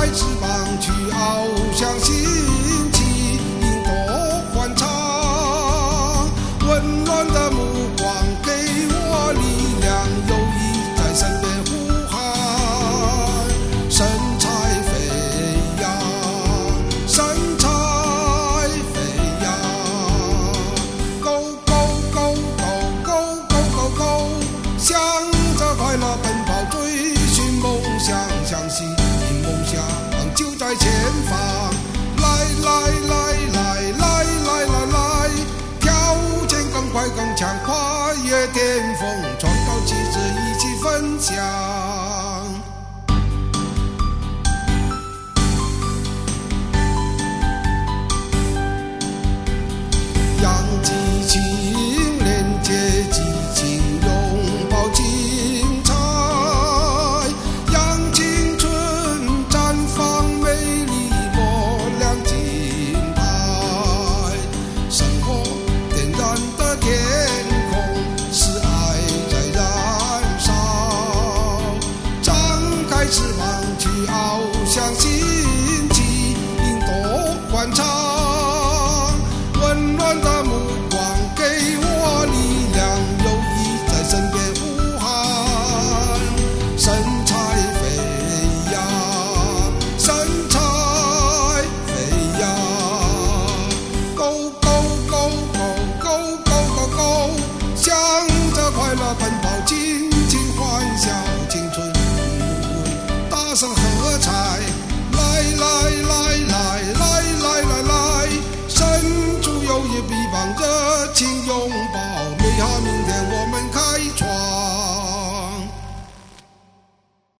翅膀去翱翔新奇，云朵欢唱，温暖的目光给我力量，友谊在身边呼喊，神采飞扬，神采飞扬 ，Go go go go go go go go， 向着快乐奔跑，追寻梦想，相信梦想就在前方。来来来来来来来来，跳前更快更强，跨越巅峰，创造奇迹，一起分享。让激情连接激情，拥抱精彩，让青春绽放美丽，抹亮金牌。生活点燃的天空，是爱在燃烧，张开翅膀去翱翔新奇，云朵欢唱，温暖的目光给我力量，友谊在身边呼喊，神采飞扬，神采飞扬 ，Go go go go go go go go， 向着快乐奔跑，尽情欢笑，青春大声喝彩，来来来来来来来来，伸出友谊臂膀，热情拥抱，美好明天我们开创。